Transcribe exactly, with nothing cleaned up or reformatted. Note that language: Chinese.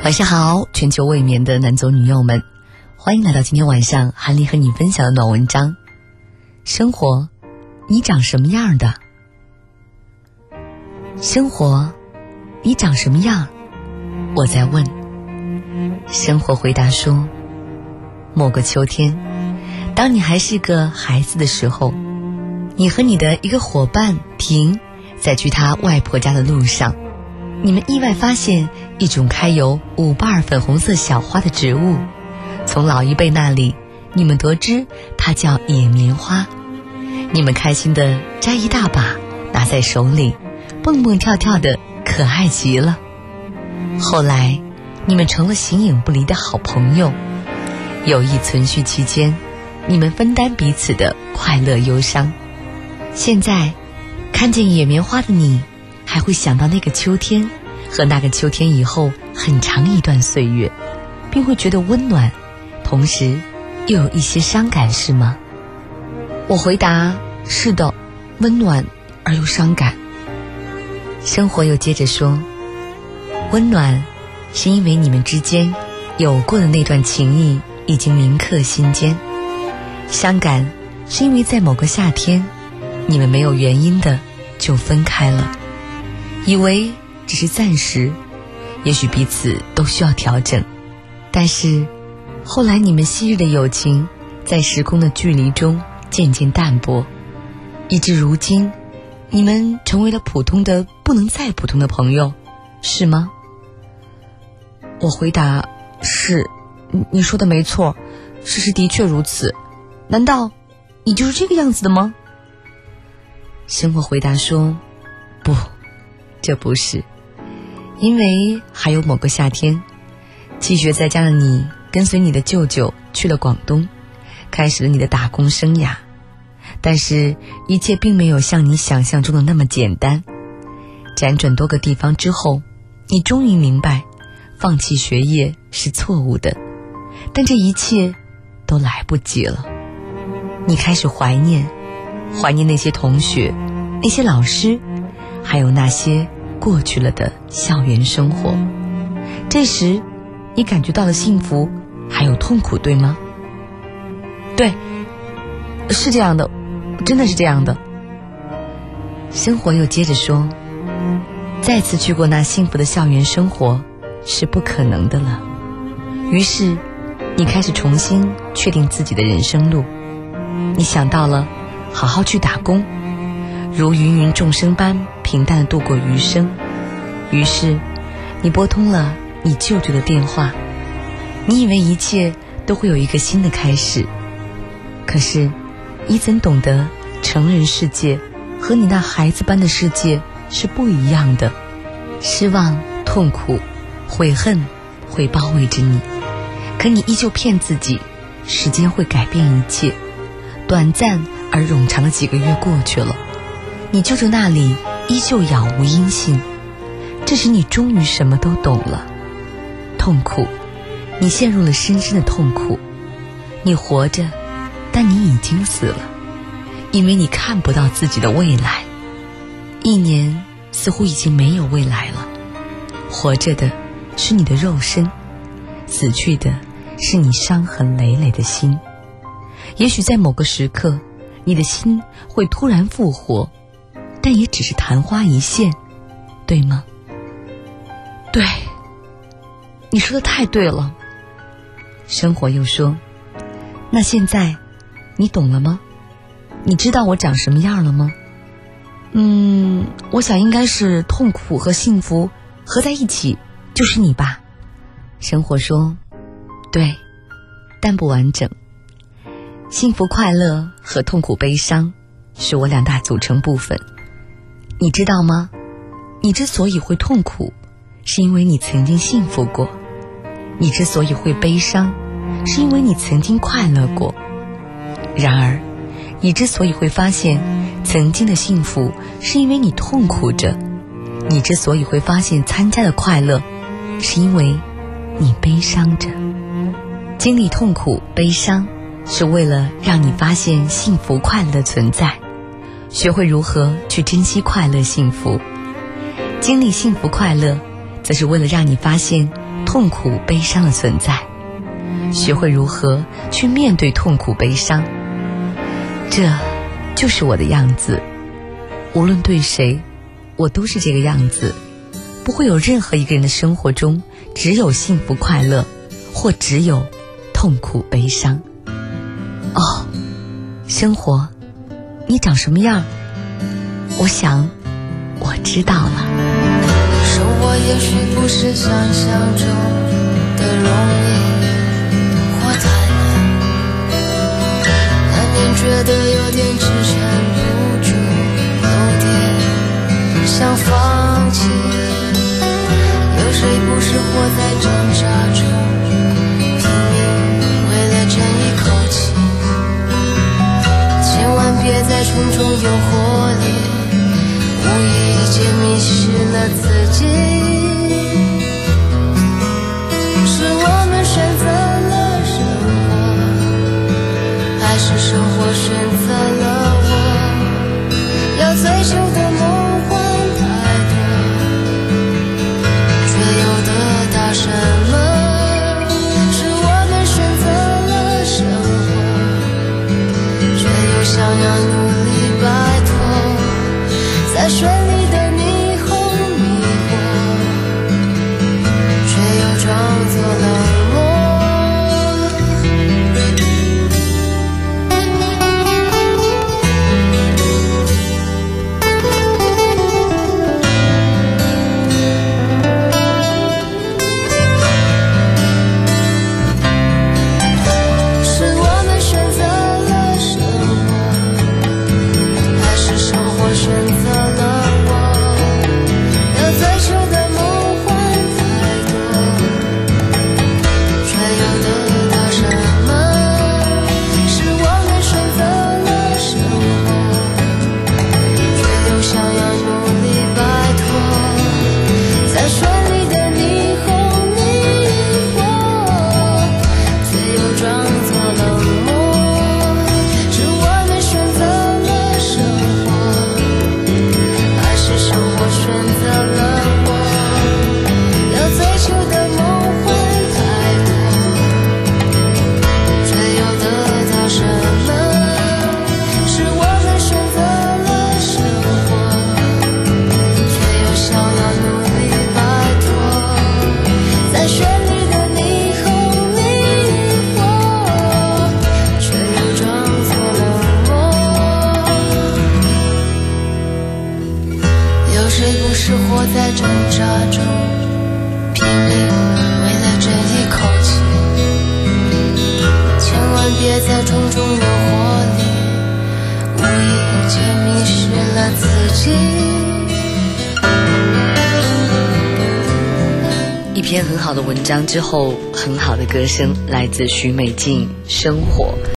晚上好，全球未眠的男左女右们，欢迎来到今天晚上韩丽和你分享的暖文章。生活，你长什么样的？生活，你长什么样？我在问。生活回答说，某个秋天，当你还是个孩子的时候，你和你的一个伙伴婷在去他外婆家的路上，你们意外发现一种开有五瓣粉红色小花的植物，从老一辈那里你们得知它叫野棉花。你们开心地摘一大把拿在手里，蹦蹦跳跳的可爱极了。后来你们成了形影不离的好朋友，友谊存续期间，你们分担彼此的快乐忧伤。现在看见野棉花的你，还会想到那个秋天和那个秋天以后很长一段岁月，并会觉得温暖，同时又有一些伤感，是吗？我回答，是的，温暖而又伤感。生活又接着说，温暖是因为你们之间有过的那段情谊已经铭刻心间，伤感是因为在某个夏天你们没有原因的就分开了，以为只是暂时，也许彼此都需要调整，但是后来你们昔日的友情在时空的距离中渐渐淡薄，以至如今你们成为了普通的不能再普通的朋友，是吗？我回答，是，你说的没错，事实的确如此。难道你就是这个样子的吗？生活回答说，不，这不是，因为还有某个夏天，弃学在家的你跟随你的舅舅去了广东，开始了你的打工生涯。但是一切并没有像你想象中的那么简单。辗转多个地方之后，你终于明白放弃学业是错误的，但这一切都来不及了。你开始怀念怀念那些同学，那些老师，还有那些过去了的校园生活。这时你感觉到了幸福还有痛苦，对吗？对，是这样的，真的是这样的。生活又接着说，再次去过那幸福的校园生活是不可能的了。于是你开始重新确定自己的人生路，你想到了好好去打工，如芸芸众生般平淡地度过余生。于是你拨通了你舅舅的电话，你以为一切都会有一个新的开始，可是你怎懂得成人世界和你那孩子般的世界是不一样的。失望、痛苦、悔恨会包围着你，可你依旧骗自己时间会改变一切。短暂而冗长的几个月过去了，你舅舅那里依旧杳无音信。这时你终于什么都懂了。痛苦，你陷入了深深的痛苦。你活着，但你已经死了，因为你看不到自己的未来。一年似乎已经没有未来了。活着的是你的肉身，死去的是你伤痕累累的心。也许在某个时刻，你的心会突然复活，但也只是昙花一现，对吗？对，你说的太对了。生活又说，那现在你懂了吗？你知道我长什么样了吗？嗯，我想应该是痛苦和幸福合在一起就是你吧。生活说，对，但不完整。幸福快乐和痛苦悲伤是我两大组成部分。你知道吗？你之所以会痛苦，是因为你曾经幸福过。你之所以会悲伤，是因为你曾经快乐过。然而你之所以会发现曾经的幸福，是因为你痛苦着。你之所以会发现参加的快乐，是因为你悲伤着。经历痛苦悲伤，是为了让你发现幸福快乐的存在，学会如何去珍惜快乐幸福。经历幸福快乐，则是为了让你发现痛苦悲伤的存在，学会如何去面对痛苦悲伤。这就是我的样子，无论对谁，我都是这个样子。不会有任何一个人的生活中只有幸福快乐，或只有痛苦悲伤。哦，生活，你长什么样？我想我知道了。 生活也许不是想象中的容易或太难，难免觉得有点支撑不住，有点想放弃。有谁不是活在挣扎中，拼命为了争一口气？千万别再冲冲诱惑里，无意间迷失了自己。是我们选择了生活，还是生活选择了我？要追求的梦幻太多，却又得到什么？是我们选择了生活，却又想要努力摆脱，在水里的霓虹迷惑，却又装作冷漠。是我们选择了生活，还是生活选择了我？要追求的梦幻太多，却又得到什么？是我们选择了生活，却又想要努力摆脱，在水里的霓虹迷惑，却又装作冷漠。是我们选择了生活，还是生活选择了我？要追求的梦幻太多，却又得到什么？是我们选择了生活，却又想要努力摆脱，在绚丽的霓虹迷惑，却又装作冷漠。有谁不是活在挣扎中，拼命为了争一口气？千万别在重重诱惑里，无意间迷失了自己。 一篇很好的文章之后，很好的歌声来自许美静《生活》。